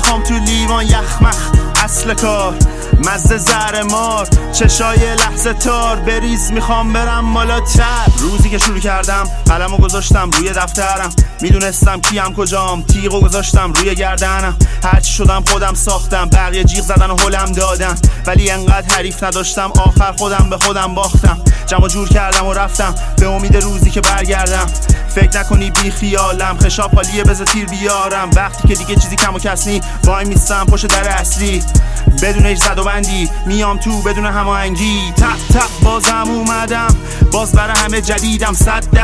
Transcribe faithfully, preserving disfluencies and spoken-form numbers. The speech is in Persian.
میخوام تو لیوان یخمخ اصل کار مزه زهر مار چشای لحظه تار بریز میخوام برم بالاتر. روزی که شروع کردم قلمو گذاشتم روی دفترم، میدونستم کیم کجام، تیغو گذاشتم روی گردنم. هرچی شدم خودم ساختم، بقیه جیغ زدن و هلم دادن، ولی انقدر حریف نداشتم آخر خودم به خودم باختم. جمع جور کردم و رفتم به امید روزی که برگردم. فکر نکنی بی خیالم، خشاب خالیه بذار تیر بیارم. وقتی که دیگه چیزی کم و کس نی، وای میستم پشت در اصلی بدون هیچ زد و بندی، میام تو بدون هماهنگی. تق تق بازم اومدم، باز برای همه جدیدم. صد